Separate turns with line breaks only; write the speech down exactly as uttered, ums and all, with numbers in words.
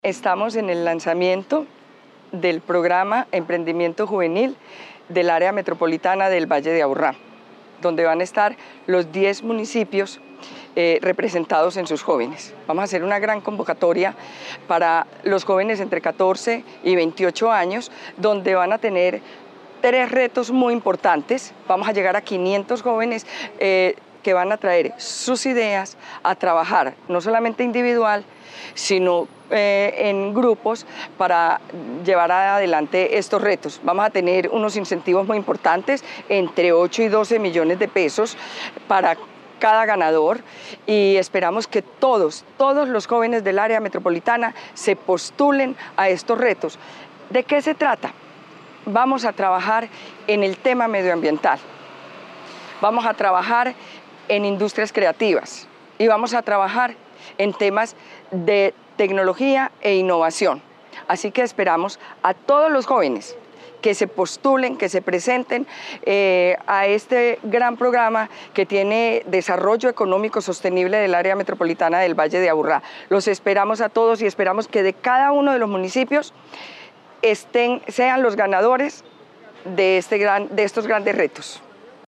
Estamos en el lanzamiento del programa Emprendimiento Juvenil del área metropolitana del Valle de Aburrá, donde van a estar los diez municipios eh, representados en sus jóvenes. Vamos a hacer una gran convocatoria para los jóvenes entre catorce y veintiocho años, donde van a tener tres retos muy importantes. Vamos a llegar a quinientos jóvenes eh, que van a traer sus ideas a trabajar, no solamente individual, sino eh, en grupos para llevar adelante estos retos. Vamos a tener unos incentivos muy importantes, entre ocho y doce millones de pesos para cada ganador, y esperamos que todos, todos los jóvenes del área metropolitana se postulen a estos retos. ¿De qué se trata? Vamos a trabajar en el tema medioambiental, vamos a trabajar en industrias creativas y vamos a trabajar en temas de tecnología e innovación. Así que esperamos a todos los jóvenes que se postulen, que se presenten eh, a este gran programa que tiene desarrollo económico sostenible del área metropolitana del Valle de Aburrá. Los esperamos a todos y esperamos que de cada uno de los municipios estén, sean los ganadores de, este gran, de estos grandes retos.